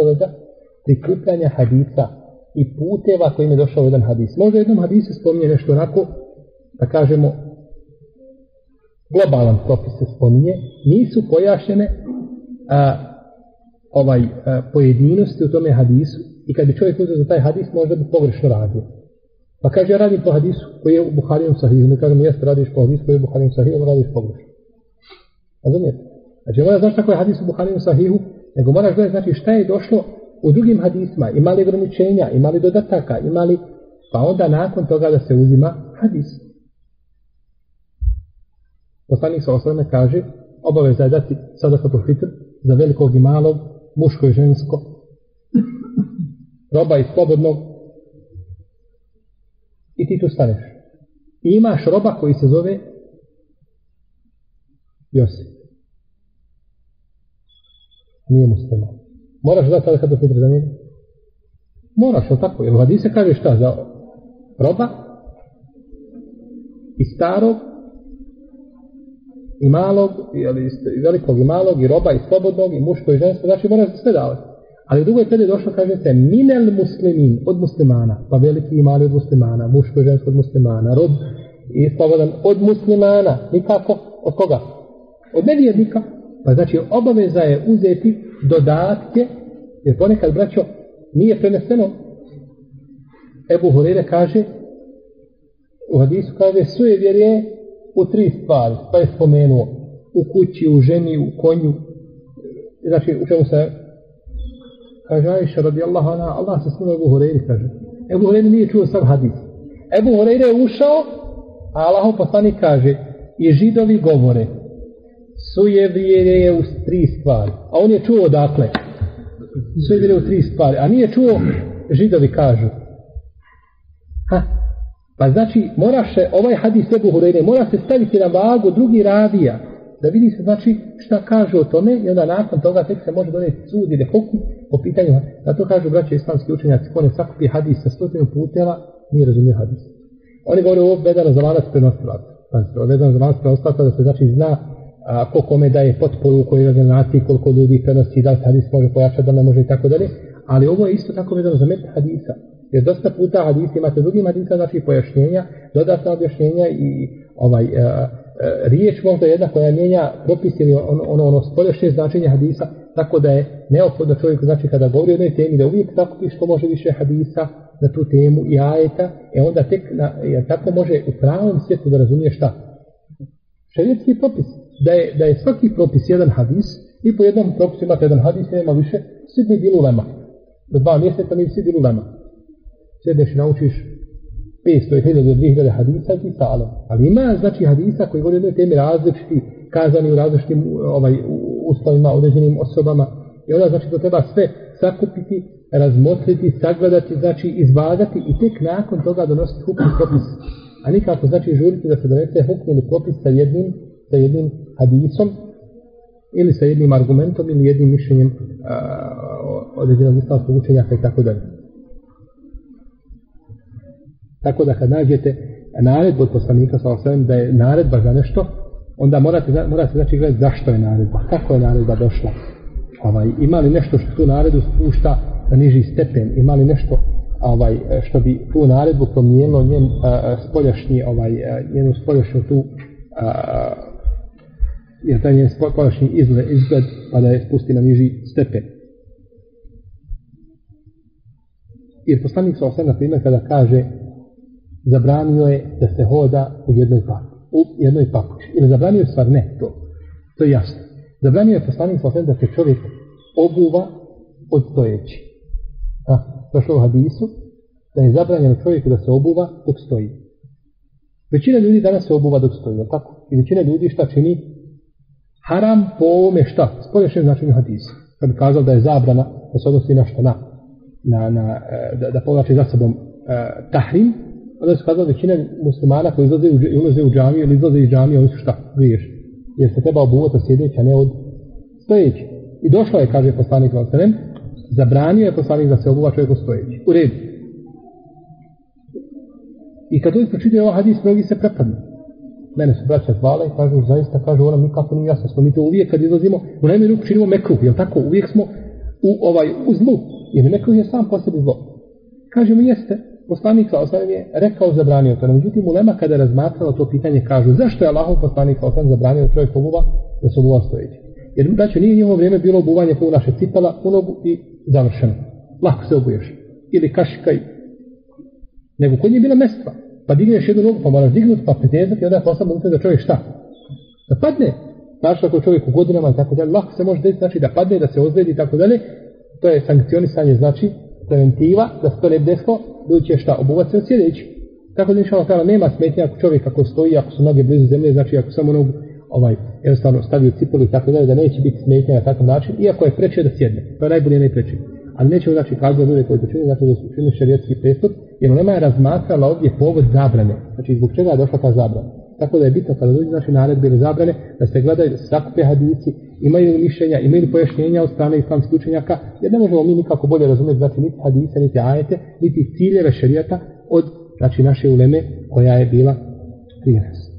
zapoveda prikupljanja hadisa i puteva kojim je došao jedan hadis. Možda jednom hadisu spominje nešto onako, da kažemo, globalan propis se spominje, nisu pojašnjene pojedinosti u tome hadisu i kad bi čovjek uzeo za taj hadis možda bi pogrešno radio. Pa kaže, ja radim po hadisu koji je u Buharijevom sahihu. Mi kažemo, jeste, radiš po hadisu koji je u Buharijevom sahihu, radiš pogrešno. Razumijete? Znači, moraš znaš kako je hadis u Buharijevom sahihu, nego moraš gledati, znači, šta je došlo u drugim hadisima, ima li ograničenja, ima li dodataka, ima li, pa onda nakon toga da se uzima hadis. Poslanik sa osvrame kaže, obaveza je dati sadakatul fitr za velikog i malog, muško i žensko, roba i slobodnog, i ti tu staneš. I imaš roba koji se zove Josip. Nije musliman. Moraš dati sadakatul fitr za njega? Moraš, ali tako? Jer u hadisu se kaže šta? Za roba i starog i malog, i velikog i malog, i roba i slobodnog, i muško i žensko, znači moraš da sve davati. Ali u drugoj predaj došlo, kaže se, minel muslimin, od muslimana, pa veliki i mali od muslimana, muško i žensko od muslimana, rob i slobodan od muslimana, nikako, od koga? Od nevjernika. Pa znači obaveza je uzeti dodatke, jer ponekad, braćo, nije preneseno. Ebu Hureyre kaže, u hadisu kaže, sujevjerje u 3 stvari, pa je spomenuo, u kući, u ženi, u konju, znači u čemu se kaže Ajša radijallahu anha, Allah se smilo Ebu Hureyre, kaže. Ebu Hureyre nije čuo sam hadis. Ebu Hureyre je ušao, a Allahov poslanik kaže, i židovi govore, sujevjerje u 3 stvari. A on je čuo odakle? Sujevjerje u 3 stvari, a nije čuo židovi kažu. Pa znači, moraš se, ovaj hadis Ebu Hureyre, mora se staviti na vagu drugi ravija, da vidi se, znači, šta kažu o tome, i onda nakon toga tek se može doneti sud ili hukum po pitanju. Na to kažu braće islamski učenjaci, ko ne sakupi hadis sa 100 puteva, nije razumio hadis. Oni govore ovo vezano za lanac prenosilaca. Vezano za lanac prenosilaca da se znači zna ko kome daje potporu, u kojoj organizaciji, koliko ljudi prenosi, da li hadis može pojačati, da ne može i tako dalje. Ali ovo je isto tako vezano za met hadisa. Jer dosta puta hadisi imate drugim hadisa, znači pojašnjenja, dodatna objašnjenja i riječ možda jedna koja mijenja propis ili ono spoljašnje značenje hadisa, tako da je neophodno čovjek, znači kada govori o jednoj temi, da uvijek sakupi što može više hadisa na tu temu i ajeta, onda tek tako može u pravom svijetu da razumije šta. Šerijetski propis, da je svaki propis jedan hadis i po jednom propisu imate jedan hadis i nema više, svi bi bili ulema. Do 2 mjeseca mi svi bili ulema. Sjedneš i naučiš 500, 1000, 2000 hadisa i salom. Ali ima znači hadisa koji govori o jednoj temi različiti, kazani u različitim uslovima, određenim osobama. I onda znači to treba sve sakupiti, razmotriti, sagledati, znači izvagati i tek nakon toga donositi hukm i propis. A nikako znači žuriti da se donese hukm ili propis sa jednim hadisom ili sa jednim argumentom ili jednim mišljenjem određenog islamskog učenjaka i tako dalje. Tako da kad nađete naredbu od poslanika s.a.v. da je naredba za nešto, onda morate znači gledati zašto je naredba, kako je naredba došla. Ima li nešto što tu naredbu spušta na niži stepen, ima li nešto što bi tu naredbu promijenilo njen spoljašnji, njenu spoljašnju tu jer taj njen spoljašnji izgled pa da je spusti na niži stepen. Jer poslanik s.a.v. na primjer kada kaže zabranio je da se hoda u jednoj papuči. Ili zabranio je stvar, ne, to je jasno. Zabranio je poslanik s.a.v. da se čovjek obuva od stojeći. Došlo u hadisu da je zabranjeno čovjeku da se obuva dok stoji. Većina ljudi danas se obuva dok stoji, tako? I većina ljudi šta čini? Haram po ovome šta? Spoljašnjem značenju hadisa. Kad bi kazao da je zabrana, da se odnosi na šta? Da povlači za sobom tahrim, onda se kazao većina muslimana koji ulaze u džamiju ili izlaze iz džamije, oni su šta? Griješni. Jer se treba obuvati od sjedeći, a ne od stojeći. I došlo je, kaže poslanik s.a.v. zabranio je poslanik da se obuva čovjek od stojeći. U redu. I kad uvijek pročitaju ovaj hadis, mnogi se prepadnu. Mene su braća zvale i kažu, zaista, kažu, ono nikako nije jasno. Smo mi to uvijek kad izlazimo, u najmanju ruku činimo mekruh, jel tako? Uvijek smo u zlu, jer nekog je sam po sebi zlo. Kažemo jeste, poslanik sallallahu alejhi ve sellem je rekao zabranio to, no međutim ulema kada razmatralo to pitanje kažu zašto je Allahov poslanik sallallahu alejhi ve sellem zabranio čovjek obuva da se obuva stojeći. Jer znači nije njihovo vrijeme bilo obuvanje po naše cipela u nogu i završeno. Lako se obuješ. Ili kašikaj. Nego kod nje je bila mestva. Pa digneš jednu nogu, pa moraš dignuti, pa pretezati i onda je posebno da čovjek šta? Da padne. Znači ako čovjek u godinama i tako dalje, lako se može desiti, znači da padne, da se ozljedi i tako dalje. To je sankcionisanje, znači preventiva, da se to ne desilo, ljudi će šta? Obuvati se od sjedeći. Tako da inšallah ta'ala nema smetnje ako čovjek ako stoji, ako su noge blizu zemlje, znači ako samo nogu jednostavno stavi u cipelu i tako dalje, da neće biti smetnja na takav način, iako je preče da sjedne. To je najbolje najpreče. Ali nećemo znači kazati ljude koji to čini, znači da su učinili šerijatski prestup, jer nema je razmatrala ovdje povod zabrane. Znači zbog čega je došla ta zabrana. Tako da je bitno kada dođe znači naredbe ili zabrane, da se gledaju, da se sakupe hadisi, imaju mišljenja, imaju pojašnjenja od strane islamskih učenjaka, jer ne možemo mi nikako bolje razumjeti znači niti hadise, niti ajete, niti ciljeve šerijata od znači naše uleme koja je bila prije nas.